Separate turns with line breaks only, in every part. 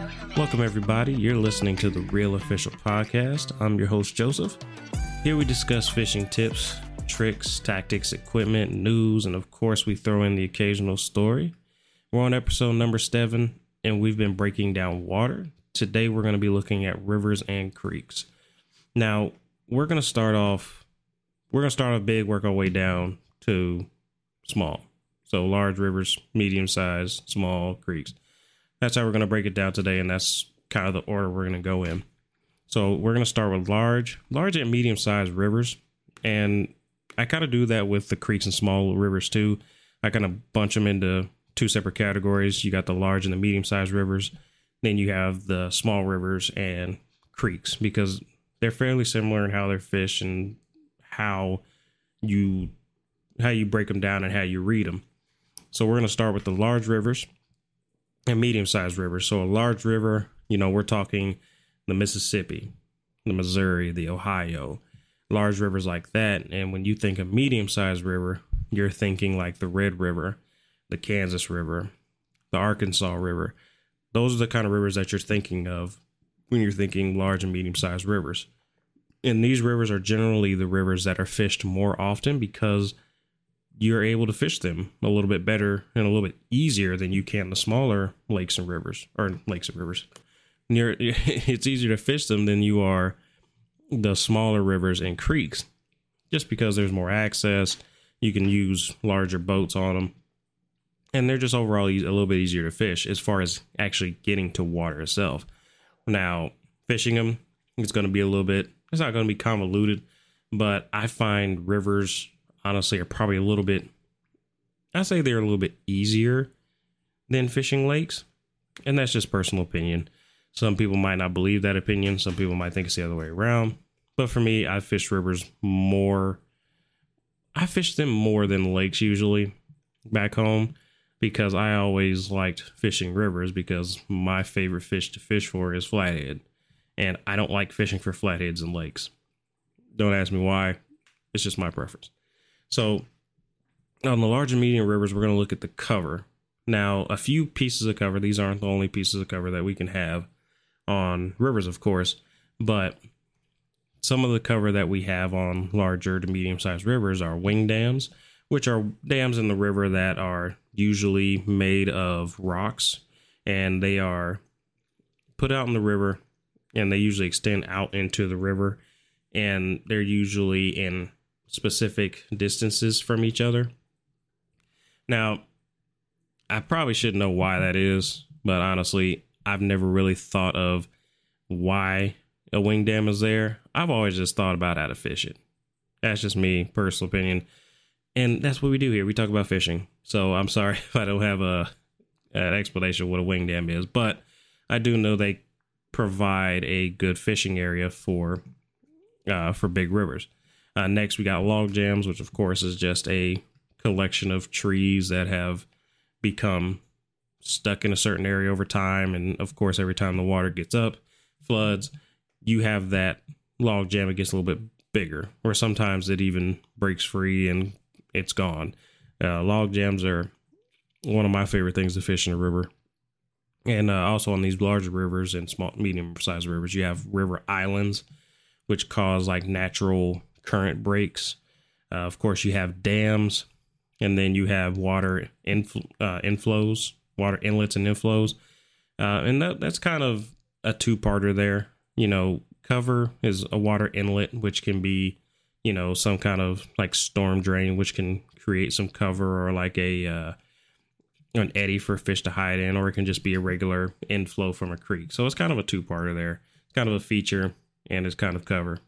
Welcome, everybody. You're listening to the Real Official Podcast. I'm your host, Joseph. Here we discuss fishing tips, tricks, tactics, equipment, news, and of course, we throw in the occasional story. We're on episode number 7, and we've been breaking down water. Today, we're going to be looking at rivers and creeks. Now, we're going to start off big, work our way down to small. So large rivers, medium size, small creeks. That's how we're going to break it down today, and that's kind of the order we're going to go in. So we're going to start with large and medium-sized rivers, and I kind of do that with the creeks and small rivers too. I kind of bunch them into two separate categories. You got the large and the medium-sized rivers, then you have the small rivers and creeks, because they're fairly similar in how they're fished and how you break them down and how you read them. So we're going to start with the large rivers and medium-sized rivers. So a large river, we're talking the Mississippi, the Missouri, the Ohio, large rivers like that. And when you think of medium-sized river, you're thinking like the Red River, the Kansas River, the Arkansas River. Those are the kind of rivers that you're thinking of when you're thinking large and medium-sized rivers. And these rivers are generally the rivers that are fished more often because you're able to fish them a little bit better and a little bit easier than you can the smaller lakes and rivers. It's easier to fish them than you are the smaller rivers and creeks, just because there's more access. You can use larger boats on them, and they're just overall a little bit easier to fish as far as actually getting to water itself. Now, fishing them, it's not going to be convoluted, but I find rivers honestly are probably they're a little bit easier than fishing lakes. And that's just personal opinion. Some people might not believe that opinion. Some people might think it's the other way around. But for me, I fish rivers more. I fish them more than lakes usually back home, because I always liked fishing rivers because my favorite fish to fish for is flathead. And I don't like fishing for flatheads in lakes. Don't ask me why. It's just my preference. So on the large and medium rivers, we're going to look at the cover. Now, a few pieces of cover. These aren't the only pieces of cover that we can have on rivers, of course, but some of the cover that we have on larger to medium-sized rivers are wing dams, which are dams in the river that are usually made of rocks, and they are put out in the river, and they usually extend out into the river, and they're usually in specific distances from each other. Now, I probably should know why that is, but honestly, I've never really thought of why a wing dam is there. I've always just thought about how to fish it. That's just me, personal opinion. And that's what we do here. We talk about fishing. So I'm sorry if I don't have an explanation of what a wing dam is, but I do know they provide a good fishing area for big rivers. Next, we got log jams, which of course is just a collection of trees that have become stuck in a certain area over time. And of course, every time the water gets up, floods, you have that log jam. It gets a little bit bigger, or sometimes it even breaks free and it's gone. Log jams are one of my favorite things to fish in a river. And also on these larger rivers and small, medium-sized rivers, you have river islands, which cause like natural current breaks. Of course, you have dams, and then you have water inflows, water inlets and inflows. And that's kind of a two-parter there. Cover is a water inlet, which can be, some kind of like storm drain, which can create some cover, or like an eddy for fish to hide in, or it can just be a regular inflow from a creek. So it's kind of a two-parter there. It's kind of a feature, and it's kind of cover.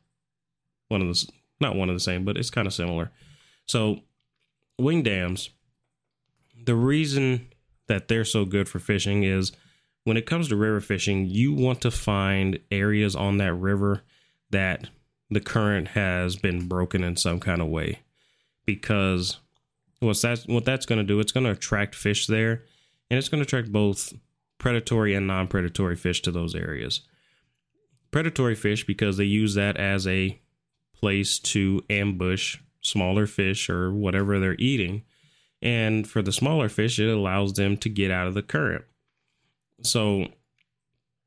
Not one of the same, but it's kind of similar. So wing dams, the reason that they're so good for fishing is when it comes to river fishing, you want to find areas on that river that the current has been broken in some kind of way, because what that's going to do, it's going to attract fish there, and it's going to attract both predatory and non-predatory fish to those areas. Predatory fish, because they use that as a place to ambush smaller fish or whatever they're eating. And for the smaller fish, it allows them to get out of the current. So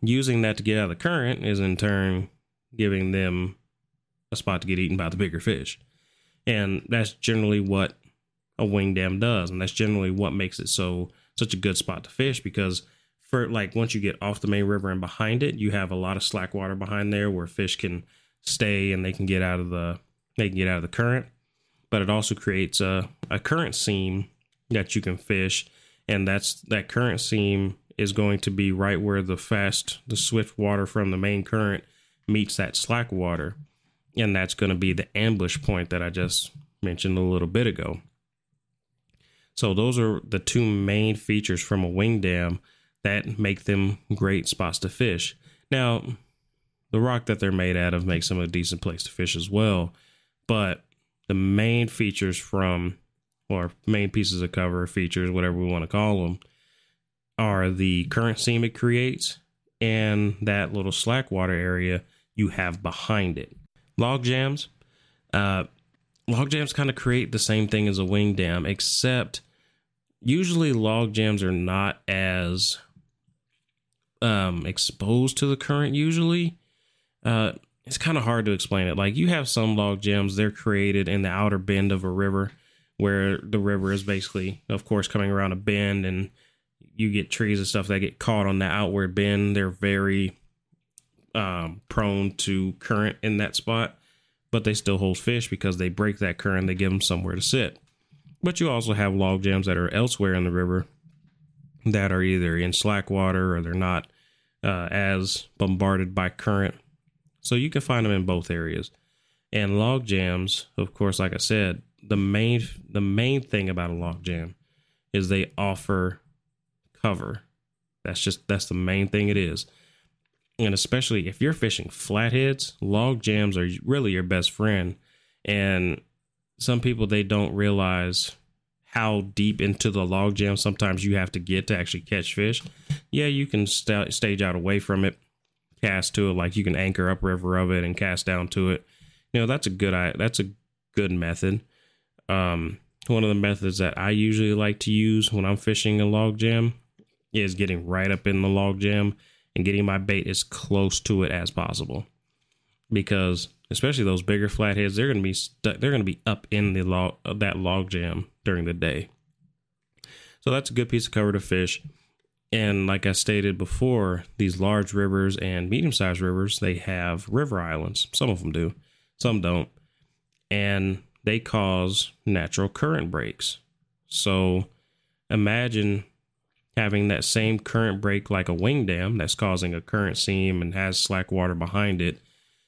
using that to get out of the current is in turn giving them a spot to get eaten by the bigger fish. And that's generally what a wing dam does. And that's generally what makes it such a good spot to fish, because for like once you get off the main river and behind it, you have a lot of slack water behind there where fish can stay and they can get out of the current. But it also creates a current seam that you can fish, and that current seam is going to be right where the swift water from the main current meets that slack water, and that's going to be the ambush point that I just mentioned a little bit ago. So those are the two main features from a wing dam that make them great spots to fish. Now, the rock that they're made out of makes them a decent place to fish as well, but the main features or main pieces of cover, features, whatever we want to call them, are the current seam it creates and that little slack water area you have behind it. Log jams kind of create the same thing as a wing dam, except usually log jams are not as exposed to the current usually. It's kind of hard to explain it. Like, you have some log jams, they're created in the outer bend of a river where the river is basically, of course, coming around a bend, and you get trees and stuff that get caught on the outward bend. They're very prone to current in that spot, but they still hold fish because they break that current. They give them somewhere to sit. But you also have log jams that are elsewhere in the river that are either in slack water or they're not as bombarded by current. So you can find them in both areas. And log jams, of course, like I said, the main thing about a log jam is they offer cover. That's the main thing it is. And especially if you're fishing flatheads, log jams are really your best friend. And some people, they don't realize how deep into the log jam sometimes you have to get to actually catch fish. Yeah, you can stage out away from it, cast to it, like you can anchor upriver of it and cast down to it. That's a good method. One of the methods that I usually like to use when I'm fishing a log jam is getting right up in the log jam and getting my bait as close to it as possible, because especially those bigger flatheads, they're going to be up in that log jam during the day. So that's a good piece of cover to fish. And like I stated before, these large rivers and medium-sized rivers, they have river islands. Some of them do, some don't. And they cause natural current breaks. So imagine having that same current break like a wing dam that's causing a current seam and has slack water behind it.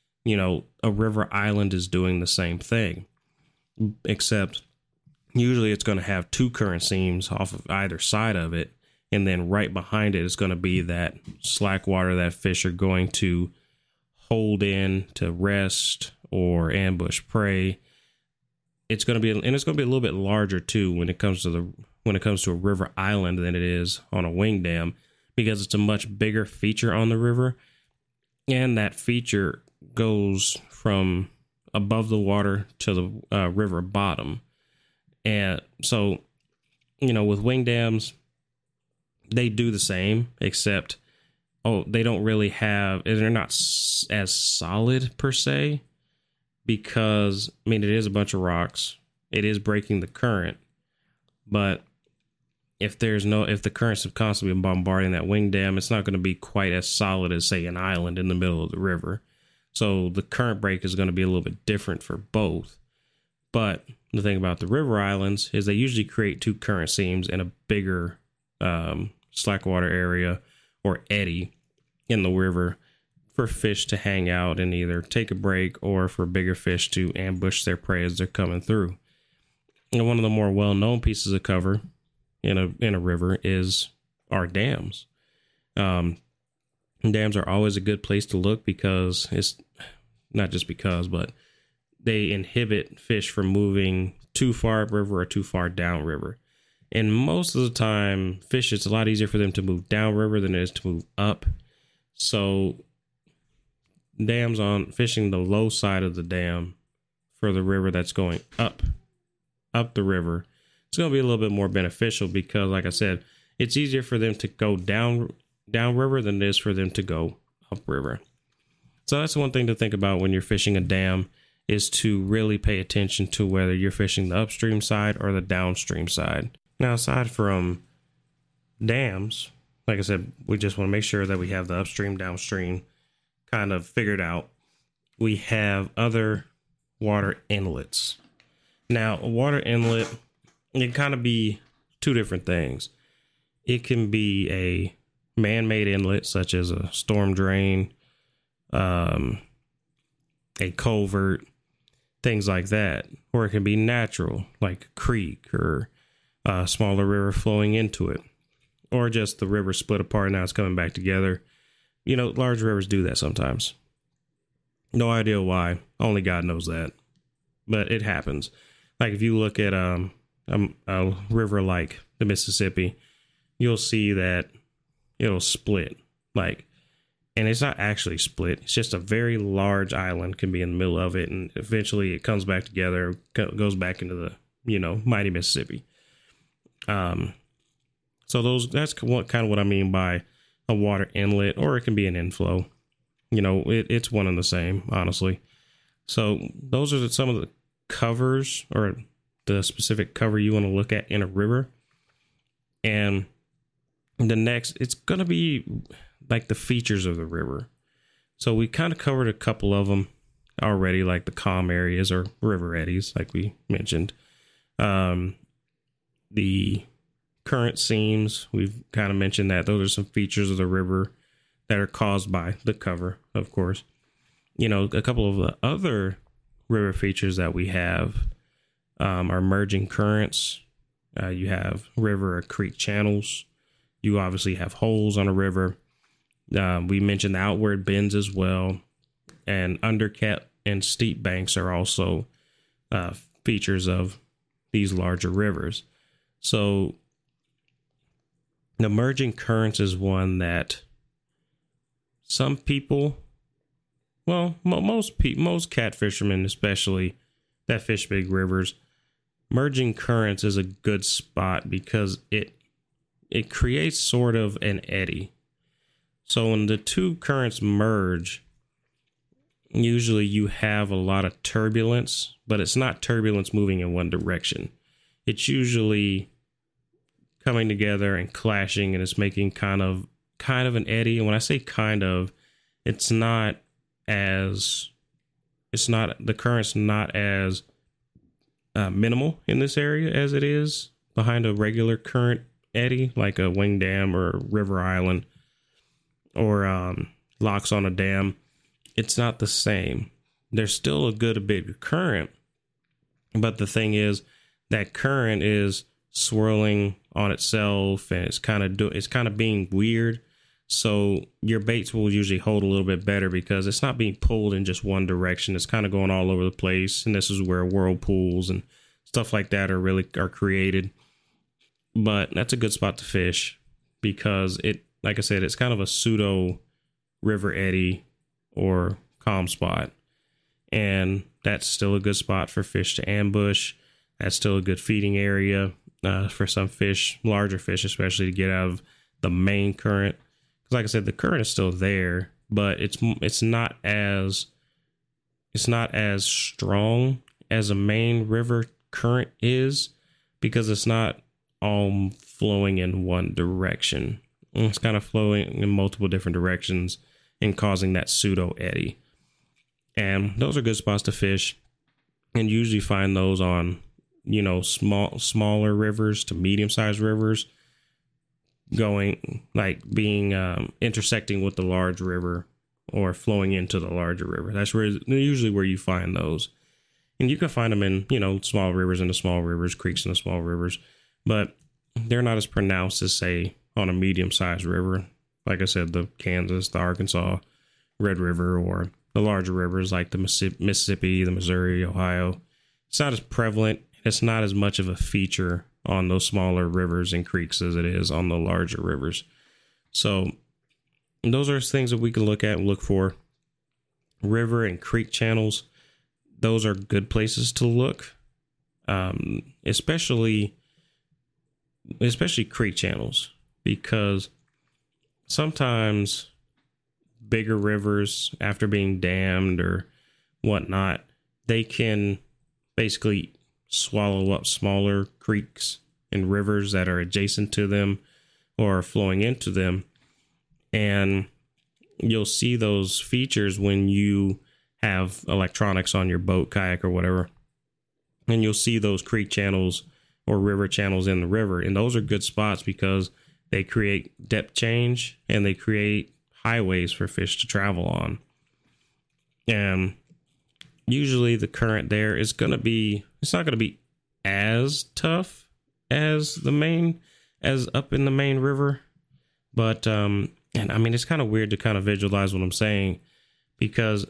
A river island is doing the same thing, except usually it's going to have two current seams off of either side of it. And then right behind it is going to be that slack water that fish are going to hold in to rest or ambush prey. It's going to be a little bit larger too when it comes to a river island than it is on a wing dam, because it's a much bigger feature on the river, and that feature goes from above the water to the river bottom. And so, with wing dams, they do the same, except, they don't really they're not as solid per se, because, it is a bunch of rocks. It is breaking the current, but if the current's constantly bombarding that wing dam, it's not going to be quite as solid as, say, an island in the middle of the river. So the current break is going to be a little bit different for both. But the thing about the river islands is they usually create two current seams in a bigger slack water area or eddy in the river for fish to hang out and either take a break or for bigger fish to ambush their prey as they're coming through. And one of the more well-known pieces of cover in a river is our dams. Dams are always a good place to look, because it's not just because, but they inhibit fish from moving too far upriver or too far downriver. And most of the time, it's a lot easier for them to move downriver than it is to move up. So dams on fishing the low side of the dam for the river that's going up the river, it's going to be a little bit more beneficial, because like I said, it's easier for them to go down downriver than it is for them to go upriver. So that's one thing to think about when you're fishing a dam, is to really pay attention to whether you're fishing the upstream side or the downstream side. Now, aside from dams, like I said, we just want to make sure that we have the upstream, downstream kind of figured out. We have other water inlets. Now, a water inlet, it can kind of be two different things. It can be a man-made inlet, such as a storm drain, a culvert, things like that. Or it can be natural, like a creek or a smaller river flowing into it. Or just the river split apart and now it's coming back together. You know, large rivers do that sometimes. No idea why. Only God knows that. But it happens. Like if you look at a river like the Mississippi, you'll see that it'll split. And it's not actually split. It's just a very large island can be in the middle of it. And eventually it comes back together, goes back into the, mighty Mississippi. So that's kind of what I mean by a water inlet, or it can be an inflow. It's one and the same, honestly. So those are some of the covers, or the specific cover you want to look at in a river. And the next, it's going to be like the features of the river. So we kind of covered a couple of them already, like the calm areas or river eddies, like we mentioned. The current seams, we've kind of mentioned that. Those are some features of the river that are caused by the cover, of course. A couple of the other river features that we have are merging currents. You have river or creek channels. You obviously have holes on a river. We mentioned the outward bends as well. And undercut and steep banks are also features of these larger rivers. So the merging currents is one that some people, well, most cat fishermen, especially that fish big rivers, merging currents is a good spot because it creates sort of an eddy. So when the two currents merge, usually you have a lot of turbulence, but it's not turbulence moving in one direction. It's usually coming together and clashing, and it's making kind of an eddy. And when I say kind of, the current's not as minimal in this area as it is behind a regular current eddy, like a wing dam or river island or locks on a dam. It's not the same. There's still a big current, but the thing is that current is swirling on itself, and it's kind of being weird. So your baits will usually hold a little bit better because it's not being pulled in just one direction. It's kind of going all over the place, and this is where whirlpools and stuff like that are created. But that's a good spot to fish because like I said, it's kind of a pseudo river eddy or calm spot, and that's still a good spot for fish to ambush. That's still a good feeding area for some fish, larger fish especially, to get out of the main current. Because like I said, the current is still there, but it's not as strong as a main river current is, because it's not all flowing in one direction. It's kind of flowing in multiple different directions and causing that pseudo eddy. And those are good spots to fish, and usually find those on smaller rivers to medium-sized rivers, intersecting with the large river or flowing into the larger river. That's usually where you find those. And you can find them in, small rivers in the small rivers, creeks in the small rivers, but they're not as pronounced as, say, on a medium-sized river. Like I said, the Kansas, the Arkansas, Red River, or the larger rivers like the Mississippi, the Missouri, Ohio. It's not as prevalent. It's not as much of a feature on those smaller rivers and creeks as it is on the larger rivers. So those are things that we can look at and look for. River and creek channels, those are good places to look, especially creek channels, because sometimes bigger rivers, after being dammed or whatnot, they can basically swallow up smaller creeks and rivers that are adjacent to them or flowing into them. And you'll see those features when you have electronics on your boat, kayak, or whatever. And you'll see those creek channels or river channels in the river. And those are good spots because they create depth change and they create highways for fish to travel on. And usually the current there is going to be, it's not going to be as tough as as up in the main river. But, and I mean, it's kind of weird to kind of visualize what I'm saying because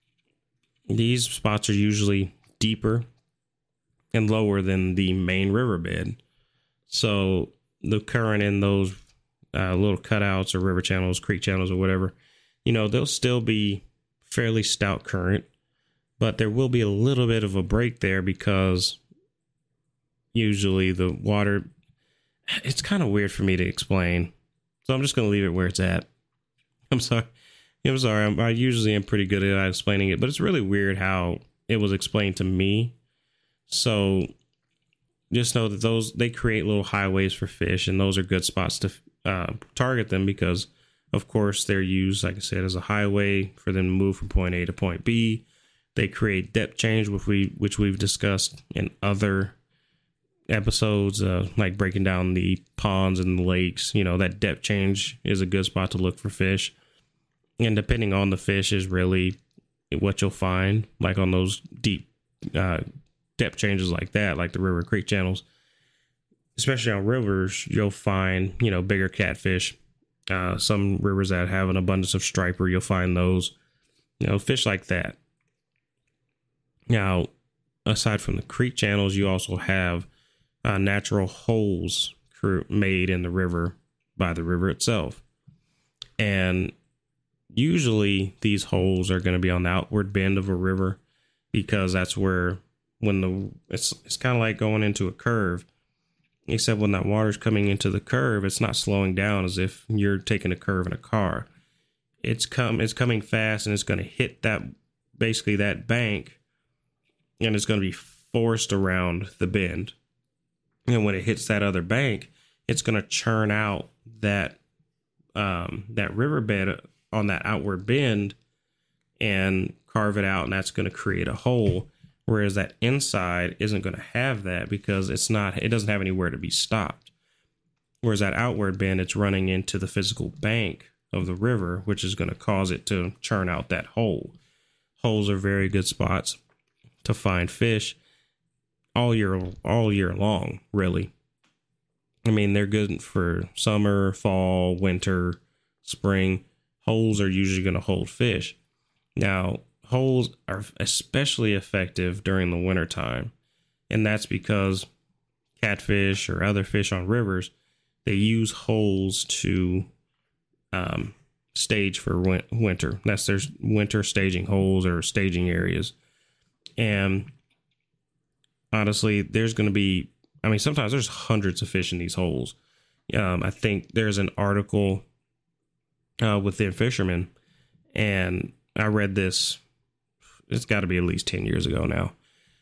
these spots are usually deeper and lower than the main riverbed. So the current in those little cutouts or river channels, creek channels or whatever, they'll still be fairly stout current, but there will be a little bit of a break there because usually the water, it's kind of weird for me to explain. So I'm just going to leave it where it's at. I'm sorry. I usually am pretty good at explaining it, but it's really weird how it was explained to me. So just know that they create little highways for fish, and those are good spots to target them because, of course, they're used, like I said, as a highway for them to move from point A to point B. They create depth change, which we've discussed in other episodes, like breaking down the ponds and the lakes. That depth change is a good spot to look for fish. And depending on the fish is really what you'll find, like on those deep depth changes like that, like the river creek channels, especially on rivers, you'll find, bigger catfish. Some rivers that have an abundance of striper, you'll find those, fish like that. Now, aside from the creek channels, you also have natural holes made in the river by the river itself. And usually these holes are going to be on the outward bend of a river because that's where it's kind of like going into a curve, except when that water's coming into the curve, it's not slowing down as if you're taking a curve in a car. It's coming fast and it's going to hit that bank, and it's going to be forced around the bend. And when it hits that other bank, it's going to churn out that riverbed on that outward bend and carve it out, and that's going to create a hole. Whereas that inside isn't going to have that because it doesn't have anywhere to be stopped. Whereas that outward bend, it's running into the physical bank of the river, which is going to cause it to churn out that hole. Holes are very good spots to find fish all year long, really. I mean, they're good for summer, fall, winter, spring. Holes are usually going to hold fish. Now, holes are especially effective during the wintertime, and that's because catfish or other fish on rivers, they use holes to stage for winter. That's their winter staging holes or staging areas. And honestly, there's going to be, sometimes there's hundreds of fish in these holes. I think there's an article within fishermen, and I read this. It's got to be at least 10 years ago now.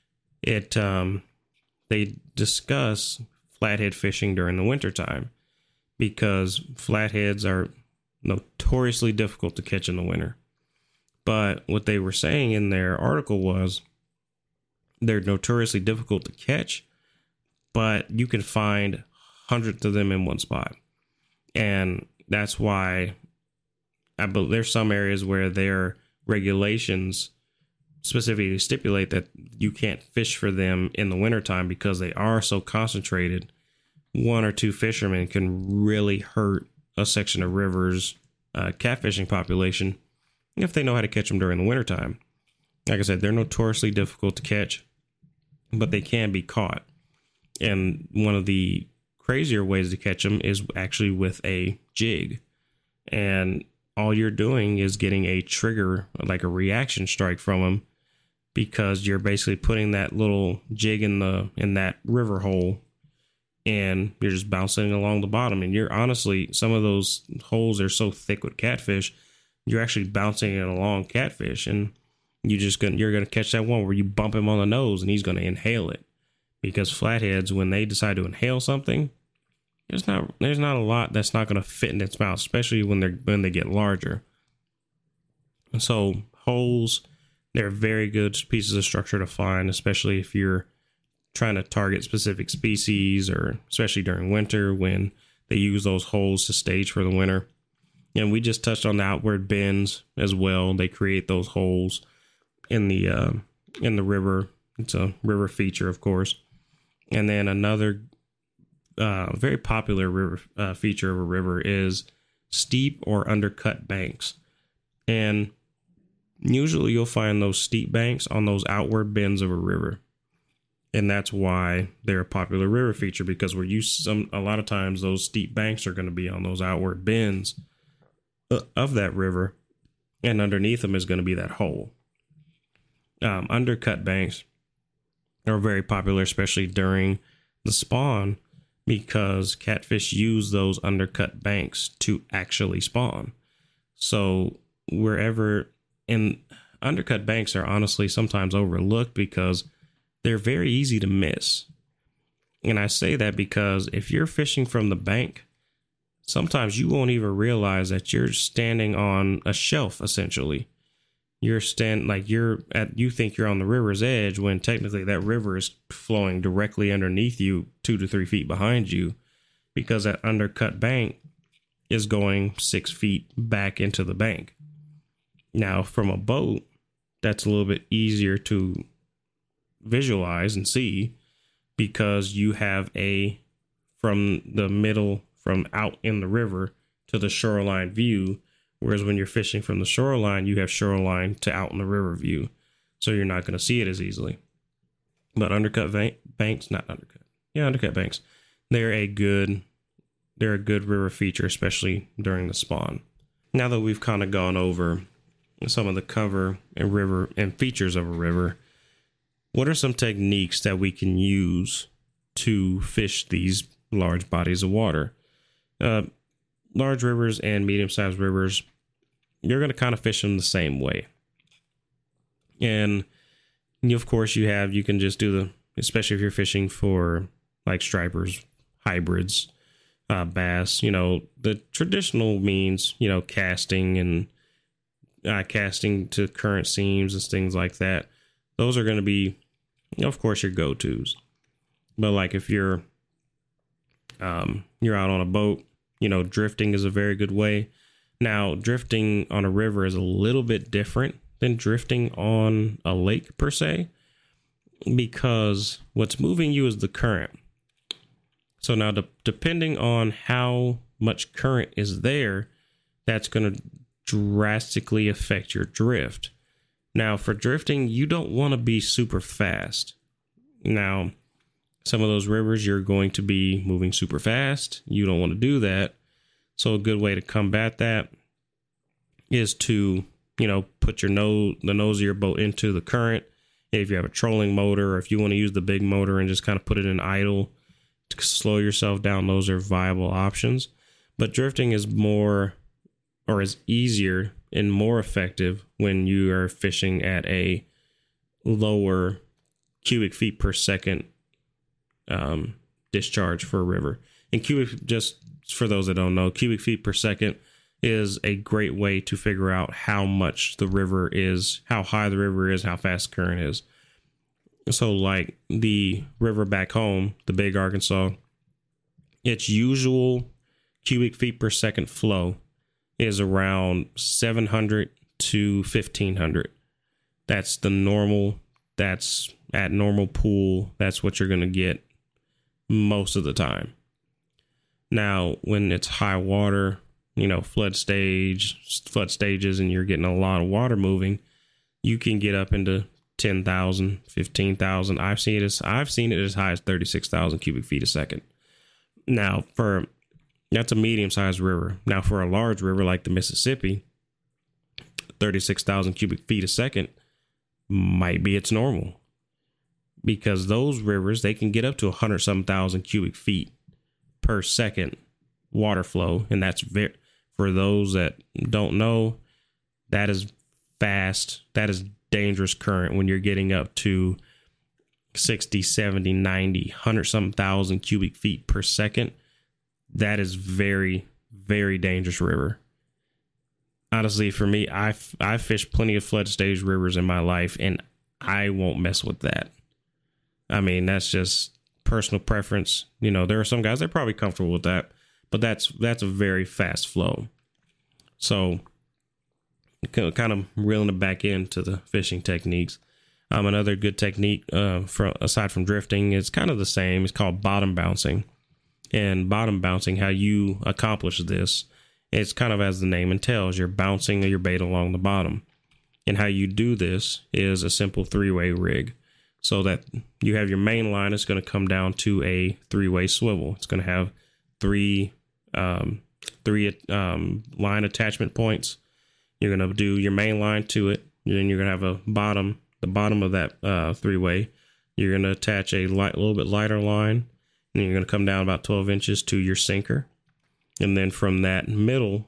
They discuss flathead fishing during the wintertime because flatheads are notoriously difficult to catch in the winter. But what they were saying in their article was they're notoriously difficult to catch, but you can find hundreds of them in one spot. And that's why there's some areas where their regulations specifically stipulate that you can't fish for them in the wintertime because they are so concentrated. One or two fishermen can really hurt a section of rivers catfishing population if they know how to catch them during the wintertime. Like I said, they're notoriously difficult to catch, but they can be caught. And one of the crazier ways to catch them is actually with a jig. And all you're doing is getting a trigger, like a reaction strike from them, because you're basically putting that little jig in that river hole and you're just bouncing along the bottom. And you're honestly, some of those holes are so thick with catfish, you're actually bouncing it along catfish, and you're gonna catch that one where you bump him on the nose and he's gonna inhale it. Because flatheads, when they decide to inhale something, there's not a lot that's not gonna fit in its mouth, especially when they get larger. And so holes, they're very good pieces of structure to find, especially if you're trying to target specific species, or especially during winter when they use those holes to stage for the winter. And we just touched on the outward bends as well. They create those holes in the river. It's a river feature, of course. And then another very popular river feature of a river is steep or undercut banks. And usually you'll find those steep banks on those outward bends of a river. And that's why they're a popular river feature, because a lot of times those steep banks are going to be on those outward bends of that river, and underneath them is going to be that hole. Undercut banks are very popular, especially during the spawn, because catfish use those undercut banks to actually spawn. So undercut banks are honestly sometimes overlooked because they're very easy to miss. And I say that because if you're fishing from the bank, sometimes you won't even realize that you're standing on a shelf, essentially. You think you're on the river's edge, when technically that river is flowing directly underneath you, 2 to 3 feet behind you, because that undercut bank is going 6 feet back into the bank. Now, from a boat, that's a little bit easier to visualize and see, because you have from out in the river to the shoreline view, whereas when you're fishing from the shoreline, you have shoreline to out in the river view, so you're not going to see it as easily. But undercut banks, they're a good river feature, especially during the spawn. Now that we've kind of gone over some of the cover and river and features of a river, what are some techniques that we can use to fish these large bodies of water? Large rivers and medium-sized rivers, you're going to kind of fish them the same way. And of course you can just do especially if you're fishing for like stripers, hybrids, bass, the traditional means, casting and casting to current seams and things like that. Those are going to be, of course, your go-tos. But like if you're out on a boat, drifting is a very good way. Now, drifting on a river is a little bit different than drifting on a lake per se, because what's moving you is the current. So now, depending on how much current is there, that's going to drastically affect your drift. Now, for drifting, you don't want to be super fast. Now, some of those rivers, you're going to be moving super fast. You don't want to do that. So a good way to combat that is to, put the nose of your boat into the current. If you have a trolling motor, or if you want to use the big motor and just kind of put it in idle to slow yourself down, those are viable options. But drifting is easier and more effective when you are fishing at a lower cubic feet per second discharge for a river. And just for those that don't know, cubic feet per second is a great way to figure out how much the river is, how high the river is, how fast the current is. So like the river back home, the Big Arkansas, its usual cubic feet per second flow is around 700 to 1500. That's the normal. That's at normal pool. That's what you're going to get most of the time. Now, when it's high water, flood stages, and you're getting a lot of water moving, you can get up into 10,000, 15,000. I've seen it as high as 36,000 cubic feet a second. Now, that's a medium-sized river. Now, for a large river like the Mississippi, 36,000 cubic feet a second might be its normal, because those rivers, they can get up to 100-some thousand cubic feet per second water flow. And that's for those that don't know, that is fast. That is dangerous current when you're getting up to 60, 70, 90, 100 something thousand cubic feet per second. That is very, very dangerous river. Honestly, for me, I've fished plenty of flood stage rivers in my life, and I won't mess with that. I mean, that's just personal preference. You know, there are some guys that are probably comfortable with that, but that's a very fast flow. So kind of reeling it back into the fishing techniques. Another good technique aside from drifting is kind of the same. It's called bottom bouncing. And bottom bouncing, how you accomplish this, it's kind of as the name entails. You're bouncing your bait along the bottom. And how you do this is a simple three-way rig. So that you have your main line, it's going to come down to a three-way swivel. It's going to have three line attachment points. You're going to do your main line to it. And then you're going to have the bottom of that three-way. You're going to attach a little bit lighter line. And you're going to come down about 12 inches to your sinker. And then from that middle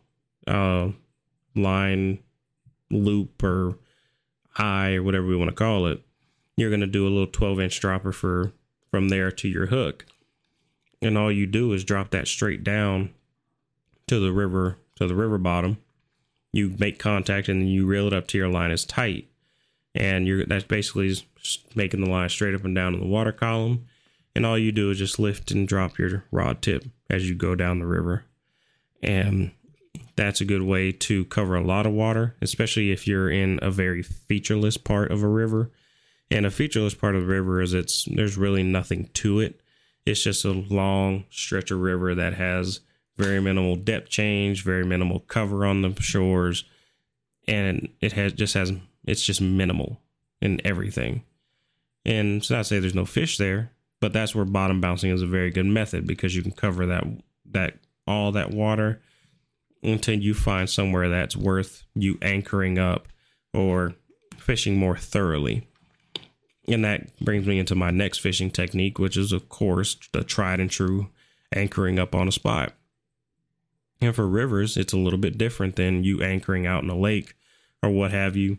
line loop or eye or whatever we want to call it, you're going to do a little 12-inch dropper from there to your hook. And all you do is drop that straight down to the river bottom. You make contact and then you reel it up to your line is tight. And that's basically making the line straight up and down in the water column. And all you do is just lift and drop your rod tip as you go down the river. And that's a good way to cover a lot of water, especially if you're in a very featureless part of a river. And a featureless part of the river is there's really nothing to it. It's just a long stretch of river that has very minimal depth change, very minimal cover on the shores. And it's just minimal in everything. And it's not to say there's no fish there, but that's where bottom bouncing is a very good method, because you can cover that all that water until you find somewhere that's worth you anchoring up or fishing more thoroughly. And that brings me into my next fishing technique, which is, of course, the tried and true anchoring up on a spot. And for rivers, it's a little bit different than you anchoring out in a lake or what have you.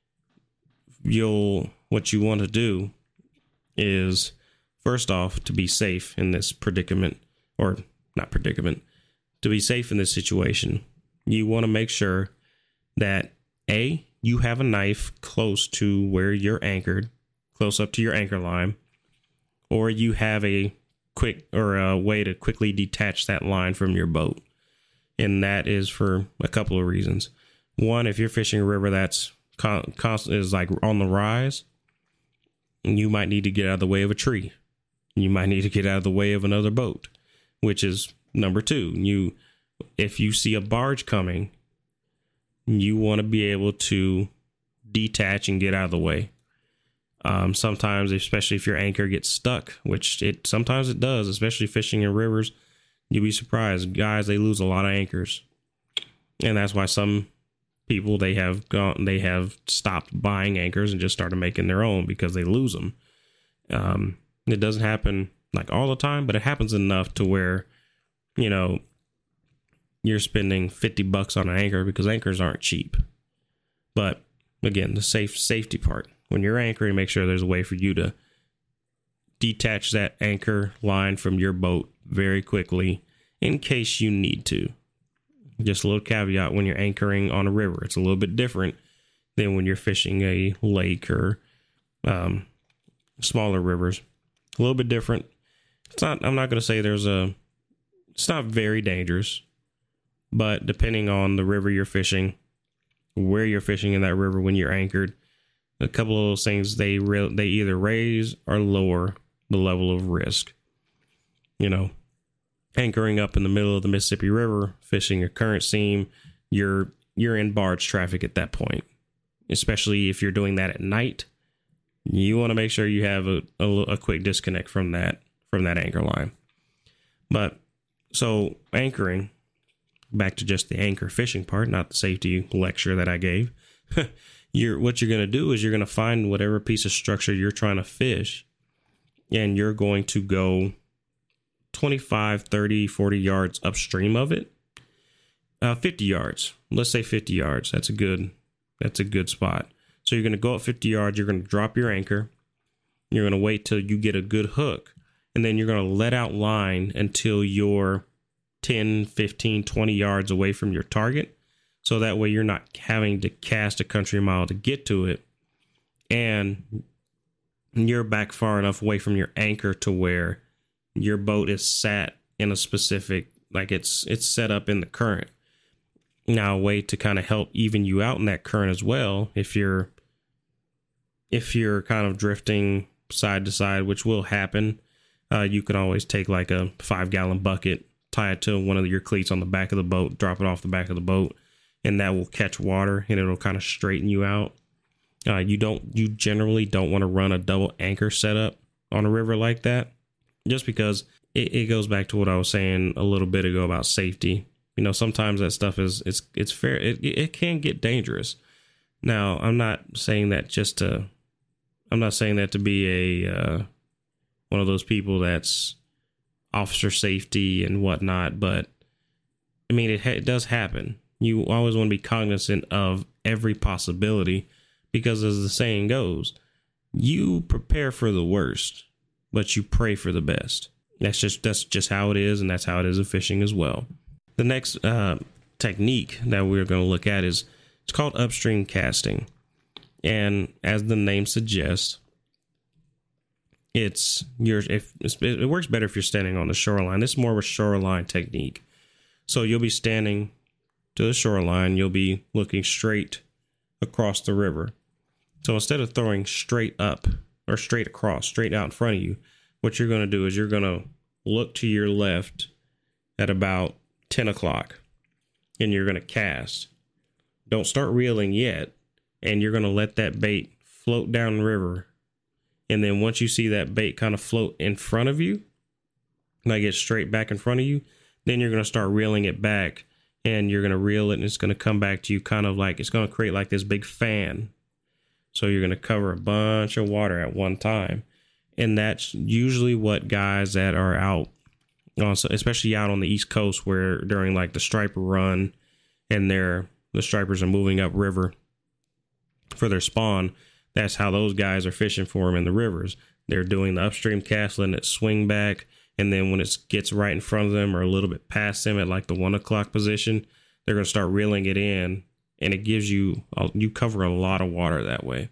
What you want to do is, first off, to be safe in this predicament, or not predicament, to be safe in this situation, you want to make sure that you have a knife close to where you're anchored, close up to your anchor line, or you have a way to quickly detach that line from your boat. And that is for a couple of reasons. One, if you're fishing a river that's is like on the rise, you might need to get out of the way of a tree. You might need to get out of the way of another boat, which is number two. If you see a barge coming, you want to be able to detach and get out of the way. Sometimes, especially if your anchor gets stuck, which sometimes it does, especially fishing in rivers, you'd be surprised. Guys, they lose a lot of anchors. And that's why some people, they have stopped buying anchors and just started making their own because they lose them. It doesn't happen like all the time, but it happens enough to where, you're spending $50 on an anchor, because anchors aren't cheap. But again, the safety part, when you're anchoring, make sure there's a way for you to detach that anchor line from your boat very quickly in case you need to. Just a little caveat, when you're anchoring on a river, it's a little bit different than when you're fishing a lake or smaller rivers. A little bit different. I'm not going to say it's not very dangerous, but depending on the river you're fishing, where you're fishing in that river when you're anchored, a couple of those things, they either raise or lower the level of risk. Anchoring up in the middle of the Mississippi River, fishing a current seam, you're in barge traffic at that point. Especially if you're doing that at night, you want to make sure you have a quick disconnect from that anchor line. But so anchoring, back to just the anchor fishing part, not the safety lecture that I gave. What you're going to do is you're going to find whatever piece of structure you're trying to fish, and you're going to go 25, 30, 40 yards upstream of it. 50 yards. Let's say 50 yards. That's a good spot. So you're going to go up 50 yards. You're going to drop your anchor. You're going to wait till you get a good hook. And then you're going to let out line until you're 10, 15, 20 yards away from your target. So that way you're not having to cast a country mile to get to it. And you're back far enough away from your anchor to where your boat is sat in a specific, like it's set up in the current. Now, a way to kind of help even you out in that current as well, if you're kind of drifting side to side, which will happen, you can always take like a 5-gallon bucket, tie it to one of your cleats on the back of the boat, drop it off the back of the boat, and that will catch water and it'll kind of straighten you out. You generally don't want to run a double anchor setup on a river like that, just because it goes back to what I was saying a little bit ago about safety. You know, sometimes that stuff it's fair. It can get dangerous. Now, I'm not saying that to be a one of those people that's officer safety and whatnot, but I mean, it does happen. You always want to be cognizant of every possibility, because as the saying goes, you prepare for the worst, but you pray for the best. That's just how it is, and that's how it is in fishing as well. The next technique that we're going to look at it's called upstream casting. And as the name suggests, it works better if you're standing on the shoreline. This is more of a shoreline technique. So you'll be standing to the shoreline, you'll be looking straight across the river. So instead of throwing straight up or straight across, straight out in front of you, what you're going to do is you're going to look to your left at about 10 o'clock and you're going to cast. Don't start reeling yet. And you're going to let that bait float down the river. And then once you see that bait kind of float in front of you, like it's straight back in front of you, then you're going to start reeling it back, and you're going to reel it and it's going to come back to you kind of like, it's going to create like this big fan. So you're going to cover a bunch of water at one time. And that's usually what guys that are out, especially out on the East Coast, where during like the striper run and the stripers are moving up river for their spawn, that's how those guys are fishing for them in the rivers. They're doing the upstream cast, letting it swing back, and then when it gets right in front of them or a little bit past them at like the 1 o'clock position, they're going to start reeling it in, and it gives you cover a lot of water that way.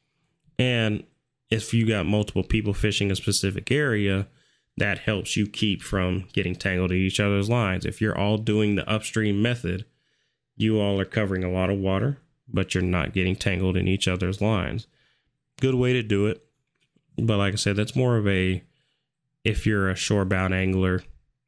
And if you got multiple people fishing a specific area, that helps you keep from getting tangled in each other's lines. If you're all doing the upstream method, you all are covering a lot of water, but you're not getting tangled in each other's lines. Good way to do it. But like I said, that's more of if you're a shorebound angler,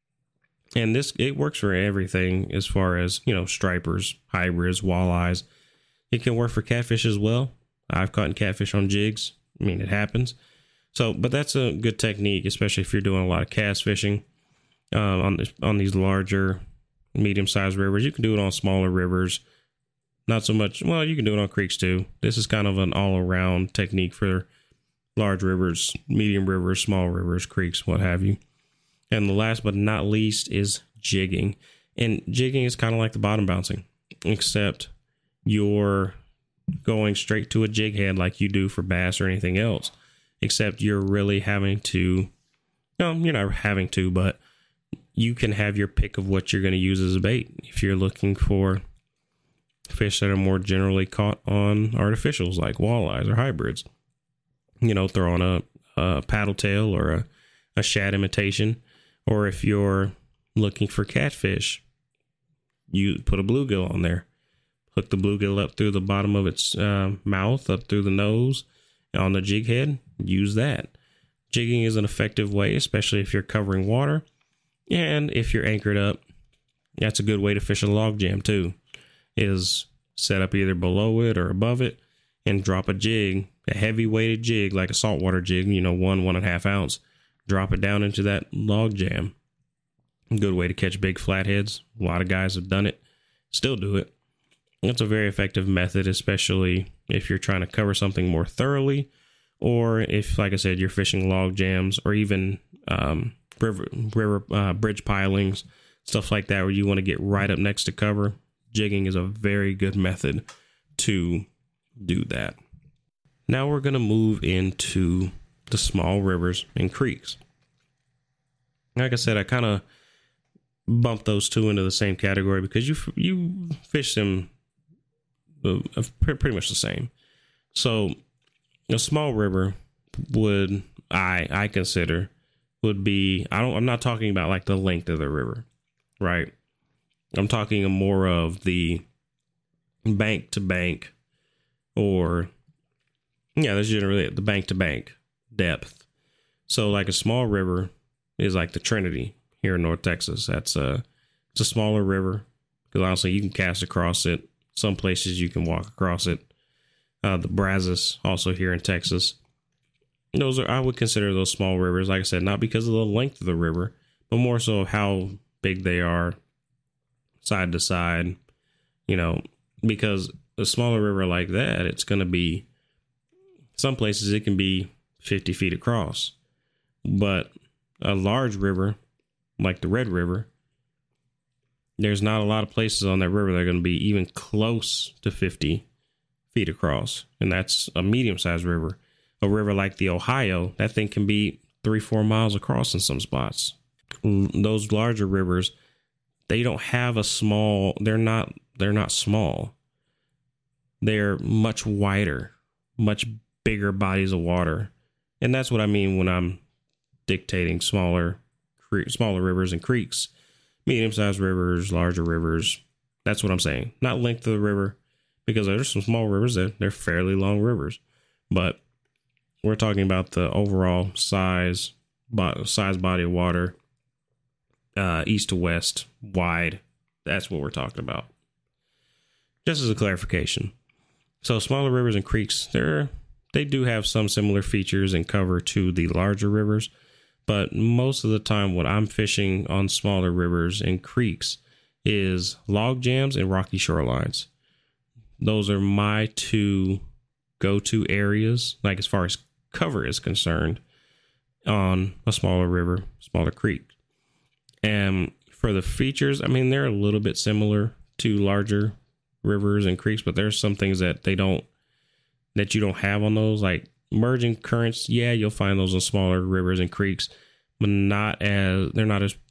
and it works for everything as far as, stripers, hybrids, walleyes. It can work for catfish as well. I've caught catfish on jigs. I mean, it happens. So, but that's a good technique, especially if you're doing a lot of cast fishing on these larger, medium-sized rivers. You can do it on smaller rivers. Not so much. Well, you can do it on creeks too. This is kind of an all-around technique for large rivers, medium rivers, small rivers, creeks, what have you. And the last but not least is jigging. And jigging is kind of like the bottom bouncing, except you're going straight to a jig head like you do for bass or anything else. Except you're really having to, you're not having to, but you can have your pick of what you're going to use as a bait. If you're looking for fish that are more generally caught on artificials like walleyes or hybrids, throw on a paddle tail or a shad imitation. Or if you're looking for catfish, you put a bluegill on there. Hook the bluegill up through the bottom of its mouth, up through the nose. On the jig head, use that. Jigging is an effective way, especially if you're covering water. And if you're anchored up, that's a good way to fish a log jam too, is set up either below it or above it and drop a jig, a heavy weighted jig like a saltwater jig, 1.5 ounce. Drop it down into that log jam. Good way to catch big flatheads. A lot of guys have done it, still do it. It's a very effective method, especially if you're trying to cover something more thoroughly, or if, like I said, you're fishing log jams or even bridge pilings, stuff like that, where you want to get right up next to cover. Jigging is a very good method to do that. Now we're going to move into the small rivers and creeks. Like I said, I kind of bumped those two into the same category because you fish them pretty much the same. So a small river would I consider would be, I'm not talking about like the length of the river, right? I'm talking more of the bank to bank, or that's generally it, the bank to bank depth. So like a small river is like the Trinity here in North Texas. It's a smaller river because honestly you can cast across it. Some places you can walk across it. The Brazos, also here in Texas. I would consider those small rivers, like I said, not because of the length of the river, but more so of how big they are side to side, because a smaller river like that, it's going to be, some places it can be 50 feet across, but a large river like the Red River, there's not a lot of places on that river that are going to be even close to 50 feet across. And that's a medium-sized river. A river like the Ohio, that thing can be 3-4 miles across in some spots. Those larger rivers, they don't have they're not small. They're much wider, much bigger bodies of water. And that's what I mean when I'm dictating smaller rivers and creeks. Medium-sized rivers, larger rivers. That's what I'm saying. Not length of the river, because there's some small rivers that they're fairly long rivers. But we're talking about the overall size body of water, east to west, wide. That's what we're talking about. Just as a clarification. So smaller rivers and creeks, they do have some similar features and cover to the larger rivers. But most of the time, what I'm fishing on smaller rivers and creeks is log jams and rocky shorelines. Those are my two go-to areas, like as far as cover is concerned, on a smaller river, smaller creek. And for the features, I mean, they're a little bit similar to larger rivers and creeks, but there's some things that you don't have on those, like merging currents. Yeah, you'll find those in smaller rivers and creeks, but they're not as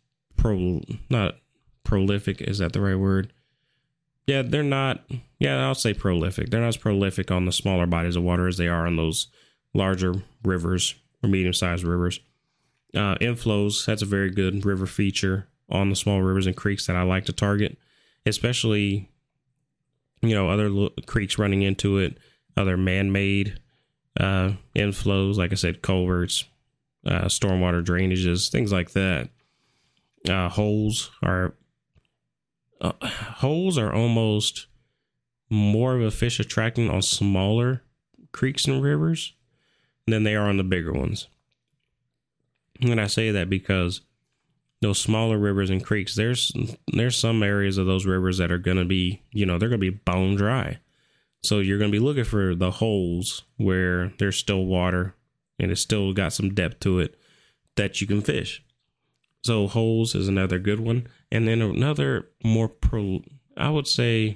prolific. Is that the right word? Yeah, they're not. Yeah, I'll say prolific. They're not as prolific on the smaller bodies of water as they are on those larger rivers or medium-sized rivers. Inflows, that's a very good river feature on the small rivers and creeks that I like to target, especially, other creeks running into it, other man-made inflows, like I said, culverts, stormwater drainages, things like that. Holes are almost more of a fish attractant on smaller creeks and rivers than they are on the bigger ones. And I say that because those smaller rivers and creeks, there's some areas of those rivers that are going to be, they're going to be bone dry. So you're going to be looking for the holes where there's still water and it's still got some depth to it that you can fish. So holes is another good one. And then another more, I would say,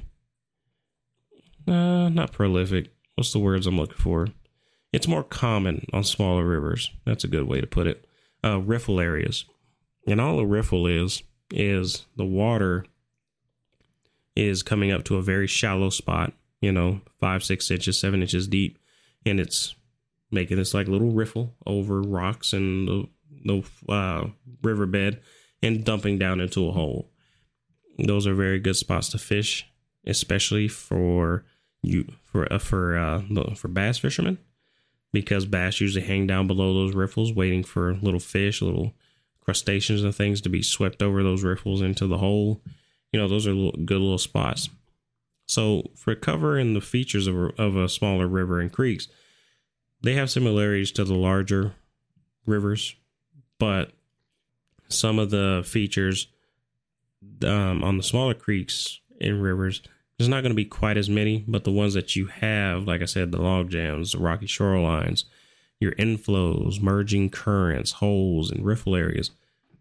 not prolific. What's the words I'm looking for? It's more common on smaller rivers. That's a good way to put it. Riffle areas. And all a riffle is the water is coming up to a very shallow spot, 5, 6 inches, 7 inches deep. And it's making this like little riffle over rocks and the riverbed and dumping down into a hole. Those are very good spots to fish, especially for bass fishermen, because bass usually hang down below those riffles waiting for little fish, little crustaceans and things to be swept over those riffles into the hole. Those are good little spots. So for covering the features of a smaller river and creeks, they have similarities to the larger rivers, but some of the features on the smaller creeks and rivers, there's not going to be quite as many, but the ones that you have, like I said, the log jams, the rocky shorelines, your inflows, merging currents, holes, and riffle areas,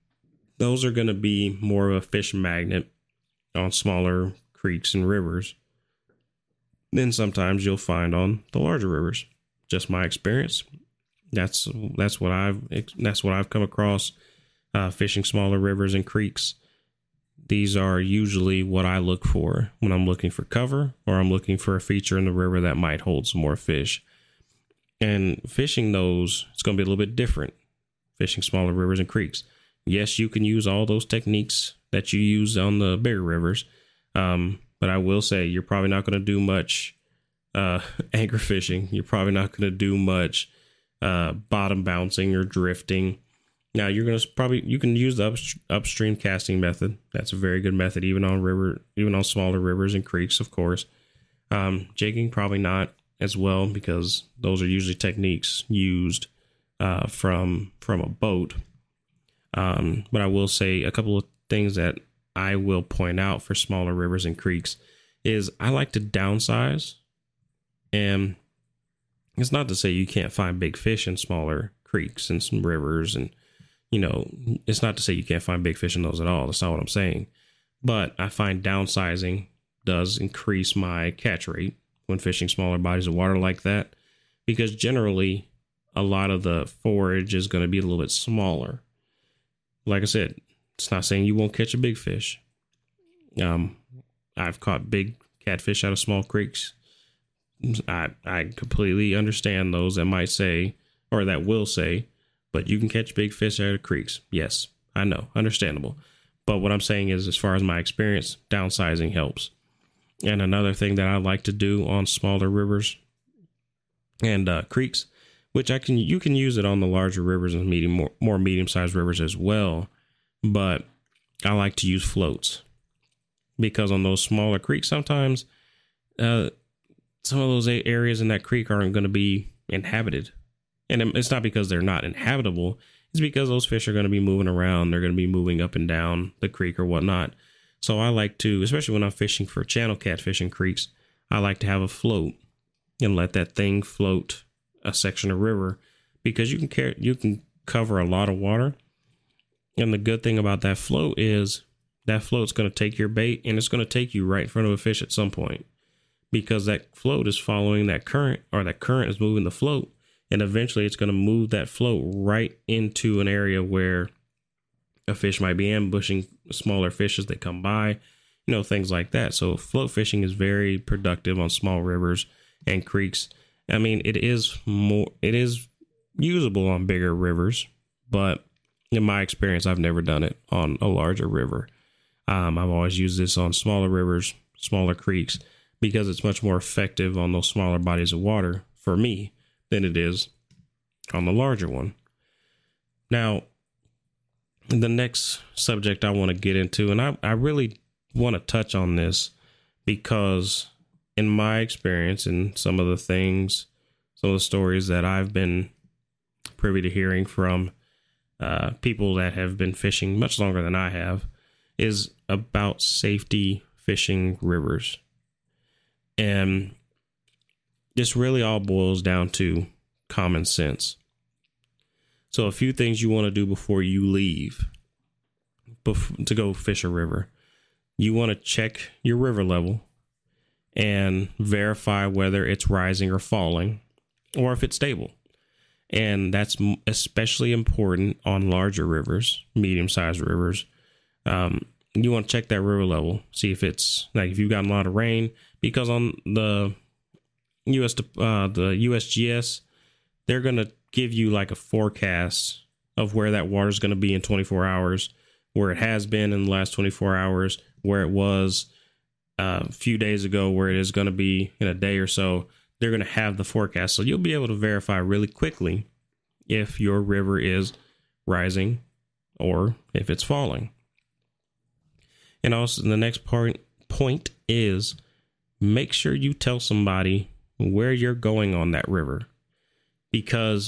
those are going to be more of a fish magnet on smaller creeks and rivers than sometimes you'll find on the larger rivers. Just my experience. That's what I've come across fishing smaller rivers and creeks. These are usually what I look for when I'm looking for cover or I'm looking for a feature in the river that might hold some more fish. And fishing those, it's going to be a little bit different. Fishing smaller rivers and creeks. Yes, you can use all those techniques that you use on the bigger rivers. But I will say you're probably not going to do much anchor fishing. You're probably not going to do much bottom bouncing or drifting. Now you can use the upstream casting method. That's a very good method, even on smaller rivers and creeks, of course. Jigging, probably not as well, because those are usually techniques used from a boat. But I will say a couple of things that I will point out for smaller rivers and creeks is I like to downsize. And it's not to say you can't find big fish in smaller creeks and some rivers, and it's not to say you can't find big fish in those at all. That's not what I'm saying. But I find downsizing does increase my catch rate when fishing smaller bodies of water like that, because generally a lot of the forage is going to be a little bit smaller. Like I said, it's not saying you won't catch a big fish. I've caught big catfish out of small creeks. I completely understand those that might say, or that will say, but you can catch big fish out of creeks. Yes, I know, understandable. But what I'm saying is, as far as my experience, downsizing helps. And another thing that I like to do on smaller rivers and creeks, which you can use it on the larger rivers and more medium-sized rivers as well. But I like to use floats, because on those smaller creeks, sometimes some of those areas in that creek aren't going to be inhabited. And it's not because they're not inhabitable. It's because those fish are going to be moving around. They're going to be moving up and down the creek or whatnot. So I like to, especially when I'm fishing for channel catfish in creeks, I like to have a float and let that thing float a section of river, because you can cover a lot of water. And the good thing about that float is that float's going to take your bait, and it's going to take you right in front of a fish at some point, because that float is following that current, or that current is moving the float. And eventually it's going to move that float right into an area where a fish might be ambushing smaller fish as they come by, things like that. So float fishing is very productive on small rivers and creeks. I mean, it is usable on bigger rivers, but in my experience, I've never done it on a larger river. I've always used this on smaller rivers, smaller creeks, because it's much more effective on those smaller bodies of water for me than it is on the larger one. Now, the next subject I want to get into, and I really want to touch on this, because in my experience and some of the stories that I've been privy to hearing from people that have been fishing much longer than I have, is about safety fishing rivers. And this really all boils down to common sense. So a few things you want to do before you leave to go fish a river. You want to check your river level and verify whether it's rising or falling, or if it's stable. And that's especially important on larger rivers, medium-sized rivers. You want to check that river level, see if it's like if you've gotten a lot of rain, because on the USGS, they're going to give you like a forecast of where that water is going to be in 24 hours, where it has been in the last 24 hours, where it was a few days ago, where it is going to be in a day or so. They're going to have the forecast. So you'll be able to verify really quickly if your river is rising or if it's falling. And also the next point is make sure you tell somebody where you're going on that river, because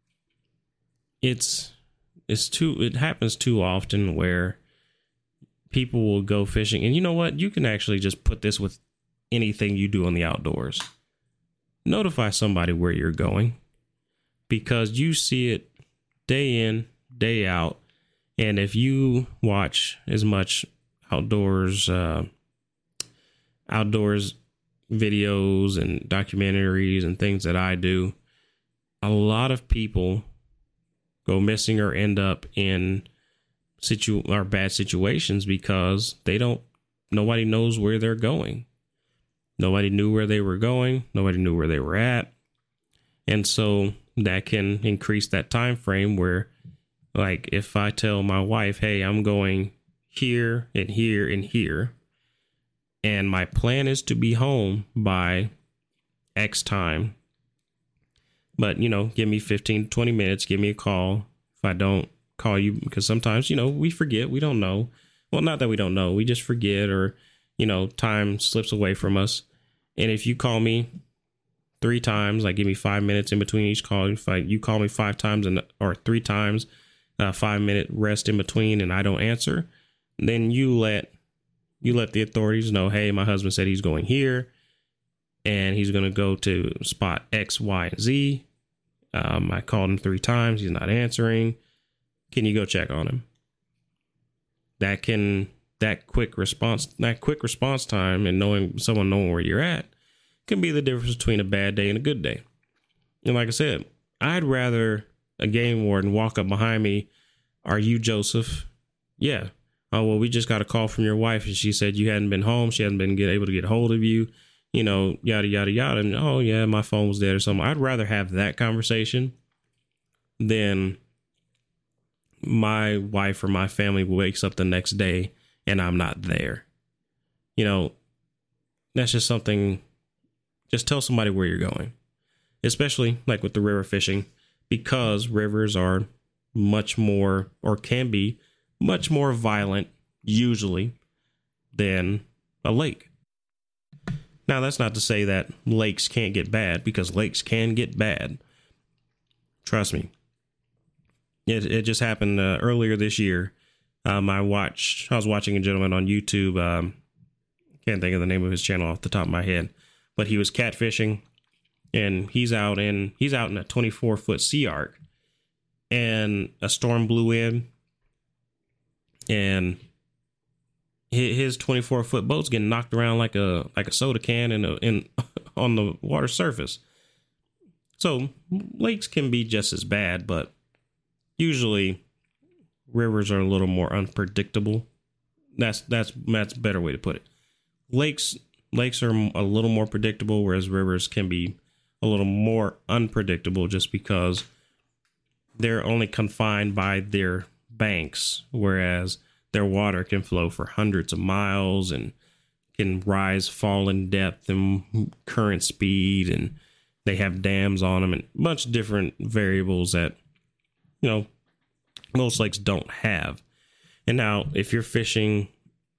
it happens too often where people will go fishing. And you know what? You can actually just put this with anything you do in the outdoors. Notify somebody where you're going, because you see it day in, day out, And if you watch as much outdoors videos and documentaries and things that I do, a lot of people go missing or end up in bad situations because nobody knows where they're going. Nobody knew where they were going. Nobody knew where they were at. And so that can increase that time frame where, like, if I tell my wife, hey, I'm going here and here and here, and my plan is to be home by X time, but, give me 15, 20 minutes, give me a call. If I don't call you, because sometimes, we forget, we don't know. Well, not that we don't know, we just forget, or, time slips away from us. And if you call me 3 times, like give me 5 minutes in between each call. If you call me 5 times or 3 times, 5-minute rest in between, and I don't answer, then you let the authorities know, hey, my husband said he's going here and he's going to go to spot X, Y, and Z. I called him 3 times. He's not answering. Can you go check on him? That quick response time and someone knowing where you're at can be the difference between a bad day and a good day. And like I said, I'd rather a game warden walk up behind me. Are you Joseph? Yeah. Oh, well, we just got a call from your wife and she said you hadn't been home. She hadn't been able to get hold of you, yada, yada, yada. And, oh, yeah, my phone was dead or something. I'd rather have that conversation than my wife or my family wakes up the next day and I'm not there. That's just something. Just tell somebody where you're going, especially like with the river fishing, because rivers are much more, or can be much more violent usually than a lake. Now, that's not to say that lakes can't get bad, because lakes can get bad. Trust me. It just happened earlier this year. I was watching a gentleman on YouTube. Can't think of the name of his channel off the top of my head, but he was catfishing, and he's out in a 24-foot sea arc, and a storm blew in, and his 24-foot boat's getting knocked around like a soda can in on the water surface. So lakes can be just as bad, but usually rivers are a little more unpredictable. That's a better way to put it. Lakes are a little more predictable, whereas rivers can be a little more unpredictable just because they're only confined by their banks, whereas their water can flow for hundreds of miles and can rise, fall in depth and current speed, and they have dams on them and a bunch of different variables that, most lakes don't have. And now if you're fishing,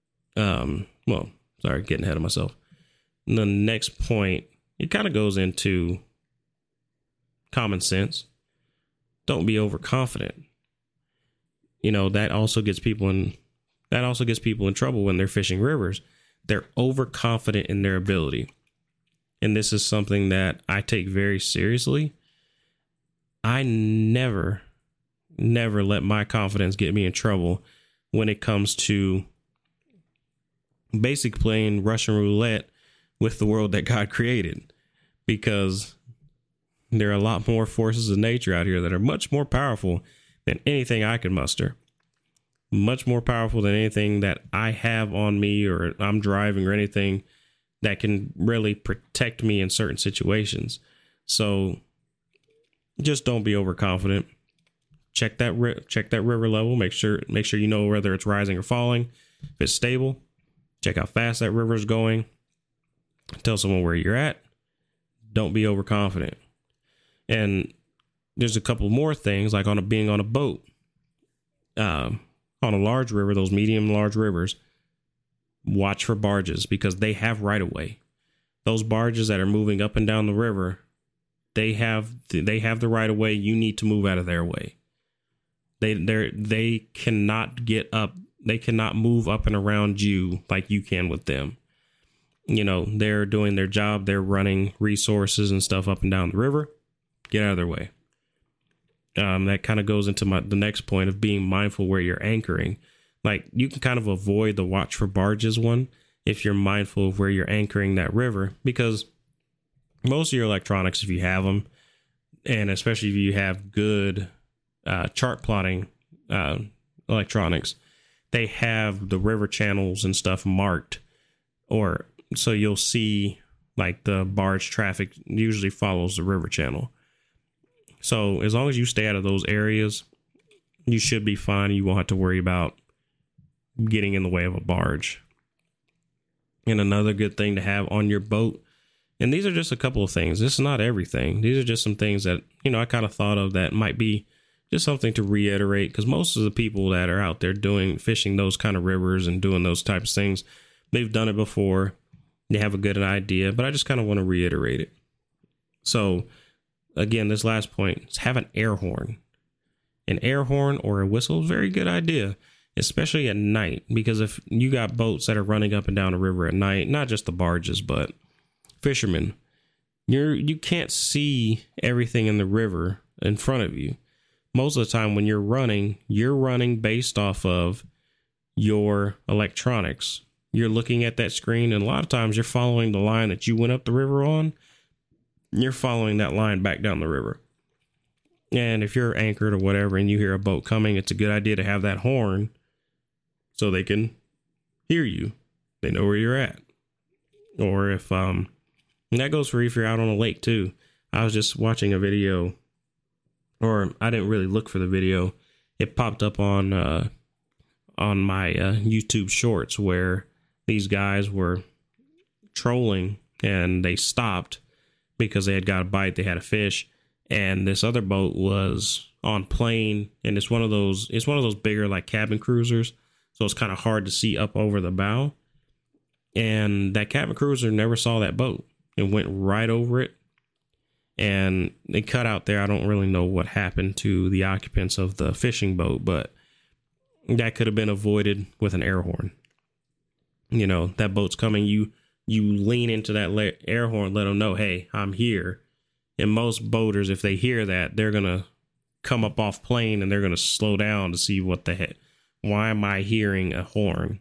getting ahead of myself. The next point, it kind of goes into common sense. Don't be overconfident. That also gets people in trouble when they're fishing rivers. They're overconfident in their ability. And this is something that I take very seriously. I never let my confidence get me in trouble when it comes to basically playing Russian roulette with the world that God created, because there are a lot more forces of nature out here that are much more powerful than anything I can muster, much more powerful than anything that I have on me or I'm driving or anything that can really protect me in certain situations. So just don't be overconfident. Check that river level. Make sure you know whether it's rising or falling. If it's stable, check how fast that river is going. Tell someone where you're at. Don't be overconfident. And there's a couple more things, like being on a boat, on a large river, those medium large rivers. Watch for barges, because they have right of way. Those barges that are moving up and down the river, they have the right of way. You need to move out of their way. They cannot get up. They cannot move up and around you like you can with them. They're doing their job. They're running resources and stuff up and down the river. Get out of their way. that kind of goes into the next point of being mindful where you're anchoring. Like, you can kind of avoid the watch for barges one if you're mindful of where you're anchoring that river, because most of your electronics, if you have them, and especially if you have good chart plotting electronics, they have the river channels and stuff marked, or so you'll see like the barge traffic usually follows the river channel. So as long as you stay out of those areas, you should be fine. You won't have to worry about getting in the way of a barge. And another good thing to have on your boat, and these are just a couple of things, this is not everything, these are just some things that, you know, I kind of thought of that might be just something to reiterate, because most of the people that are out there fishing those kind of rivers and doing those types of things, they've done it before, they have a good idea, but I just kind of want to reiterate it. So again, this last point is have an air horn. An air horn or a whistle is a very good idea, especially at night, because if you got boats that are running up and down a river at night, not just the barges, but fishermen, you can't see everything in the river in front of you. Most of the time when you're running based off of your electronics. You're looking at that screen, and a lot of times you're following the line that you went up the river on. You're following that line back down the river. And if you're anchored or whatever and you hear a boat coming, it's a good idea to have that horn so they can hear you. They know where you're at. Or if, and that goes for if you're out on a lake too. I was just watching a video, or I didn't really look for the video. It popped up on my YouTube shorts where these guys were trolling and they stopped because they had got a bite. They had a fish, and this other boat was on plane, and it's one of those bigger like cabin cruisers. So it's kind of hard to see up over the bow. And that cabin cruiser never saw that boat. It went right over it. And they cut out there. I don't really know what happened to the occupants of the fishing boat, but that could have been avoided with an air horn. You know, that boat's coming. You lean into that air horn, let them know, hey, I'm here. And most boaters, if they hear that, they're going to come up off plane and they're going to slow down to see what the heck. Why am I hearing a horn?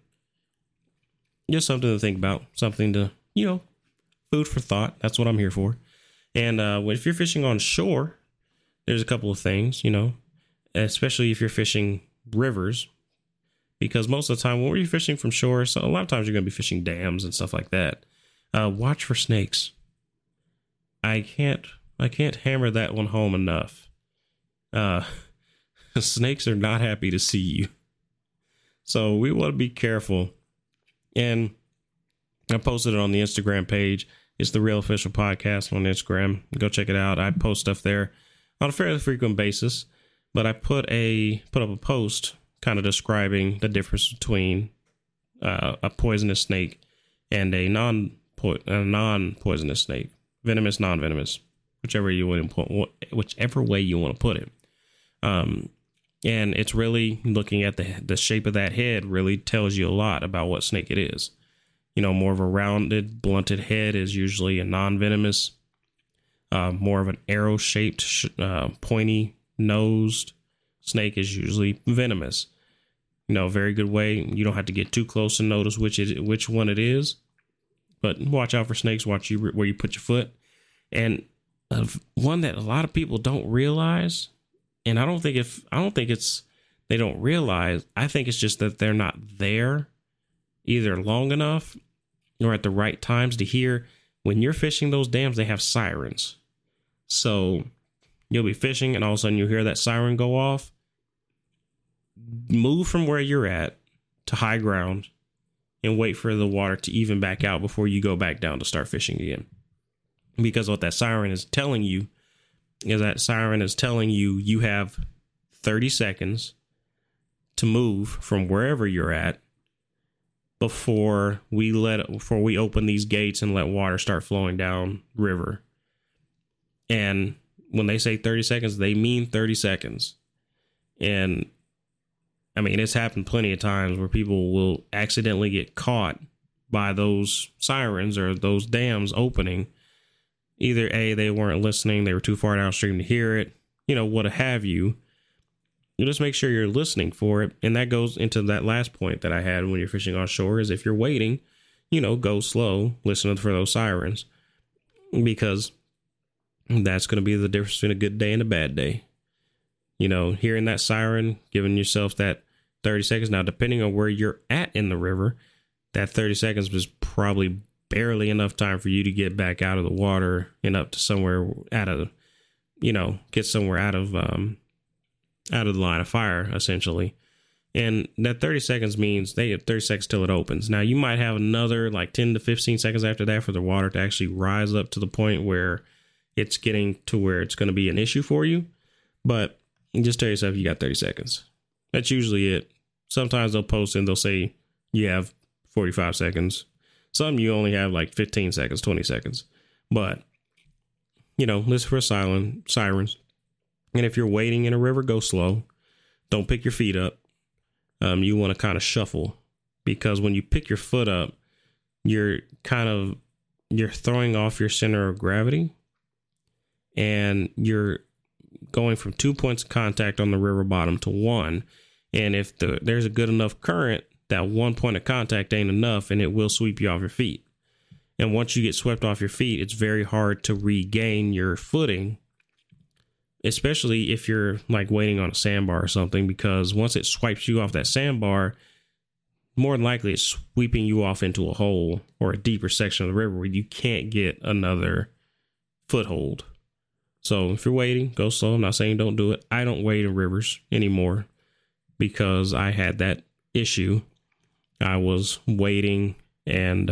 Just something to think about. Something to, food for thought. That's what I'm here for. And if you're fishing on shore, there's a couple of things, especially if you're fishing rivers, because most of the time when you're fishing from shore, so a lot of times you're going to be fishing dams and stuff like that. Watch for snakes. I can't hammer that one home enough. Snakes are not happy to see you. So we want to be careful. And I posted it on the Instagram page. It's the Real Official Podcast on Instagram. Go check it out. I post stuff there on a fairly frequent basis. But I put up a post kind of describing the difference between a poisonous snake and a non-poisonous snake. Venomous, non-venomous, whichever way you want to put it. And it's really looking at the shape of that head really tells you a lot about what snake it is. More of a rounded, blunted head is usually a non-venomous. More of an arrow-shaped, pointy-nosed snake is usually venomous. Very good way. You don't have to get too close to notice which one it is. But watch out for snakes. Watch where you put your foot. And one that a lot of people don't realize, and I don't think it's they don't realize. I think it's just that they're not there either long enough or at the right times to hear. When you're fishing those dams, they have sirens. So you'll be fishing and all of a sudden you hear that siren go off. Move from where you're at to high ground and wait for the water to even back out before you go back down to start fishing again. Because what that siren is telling you is you have 30 seconds to move from wherever you're at before we open these gates and let water start flowing down river. And when they say 30 seconds, they mean 30 seconds. And I mean, it's happened plenty of times where people will accidentally get caught by those sirens or those dams opening. Either A, they weren't listening, they were too far downstream to hear it, what have you. You just make sure you're listening for it. And that goes into that last point that I had when you're fishing offshore is if you're waiting, go slow, listen for those sirens, because that's going to be the difference between a good day and a bad day. Hearing that siren, giving yourself that 30 seconds. Now, depending on where you're at in the river, that 30 seconds was probably barely enough time for you to get back out of the water and up to somewhere get somewhere out of the line of fire, essentially. And that 30 seconds means they have 30 seconds till it opens. Now, you might have another like 10 to 15 seconds after that for the water to actually rise up to the point where it's getting to where it's going to be an issue for you. But just tell yourself you got 30 seconds. That's usually it. Sometimes they'll post and they'll say you have 45 seconds. Some you only have like 15 seconds, 20 seconds. But, listen for sirens. And if you're wading in a river, go slow. Don't pick your feet up. You want to kind of shuffle, because when you pick your foot up, you're throwing off your center of gravity, and you're going from 2 points of contact on the river bottom to one. And if there's a good enough current, that 1 point of contact ain't enough, and it will sweep you off your feet. And once you get swept off your feet, it's very hard to regain your footing, especially if you're like waiting on a sandbar or something, because once it swipes you off that sandbar, more than likely it's sweeping you off into a hole or a deeper section of the river where you can't get another foothold. So if you're waiting, go slow. I'm not saying don't do it. I don't wade in rivers anymore because I had that issue. I was waiting and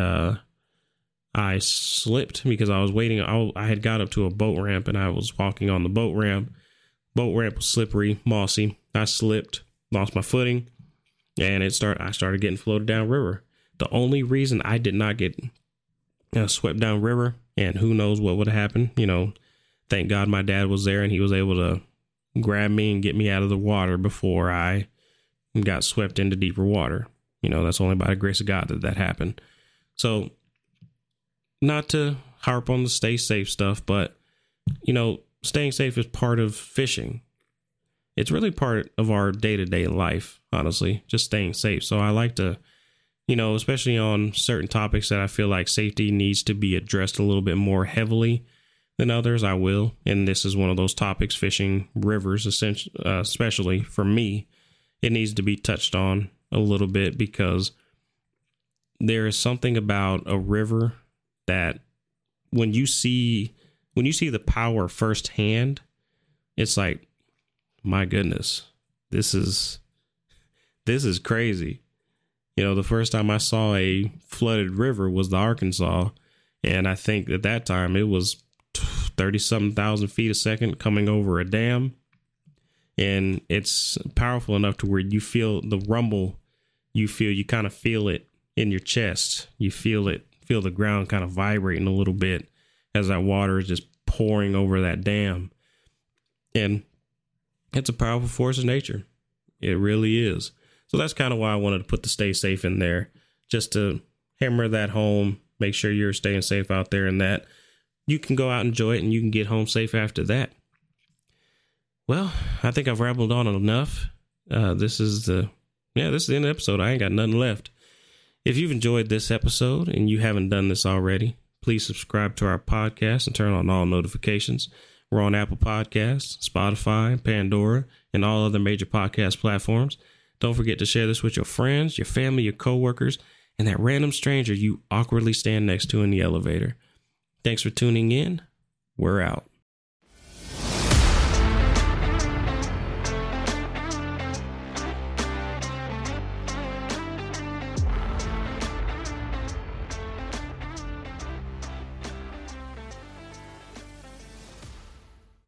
I slipped because I was waiting. I had got up to a boat ramp and I was walking on the boat ramp. Boat ramp was slippery, mossy. I slipped, lost my footing, and I started getting floated down river. The only reason I did not get swept down river, and who knows what would have happened, thank God my dad was there and he was able to grab me and get me out of the water before I got swept into deeper water. That's only by the grace of God that happened. So, not to harp on the stay safe stuff, but, staying safe is part of fishing. It's really part of our day-to-day life, honestly, just staying safe. So I like to, especially on certain topics that I feel like safety needs to be addressed a little bit more heavily than others, I will. And this is one of those topics, fishing rivers, especially for me. It needs to be touched on a little bit because there is something about a river that when you see the power firsthand, it's like, my goodness, this is crazy. The first time I saw a flooded river was the Arkansas. And I think at that time it was 30-something thousand feet a second coming over a dam. And it's powerful enough to where you feel the rumble. You kind of feel it in your chest. You feel the ground kind of vibrating a little bit as that water is just pouring over that dam. And it's a powerful force of nature. It really is. So that's kind of why I wanted to put the stay safe in there, just to hammer that home, make sure you're staying safe out there and that you can go out and enjoy it and you can get home safe after that. Well, I think I've rambled on enough. This is the end of the episode. I ain't got nothing left. If you've enjoyed this episode and you haven't done this already, please subscribe to our podcast and turn on all notifications. We're on Apple Podcasts, Spotify, Pandora, and all other major podcast platforms. Don't forget to share this with your friends, your family, your coworkers, and that random stranger you awkwardly stand next to in the elevator. Thanks for tuning in. We're out.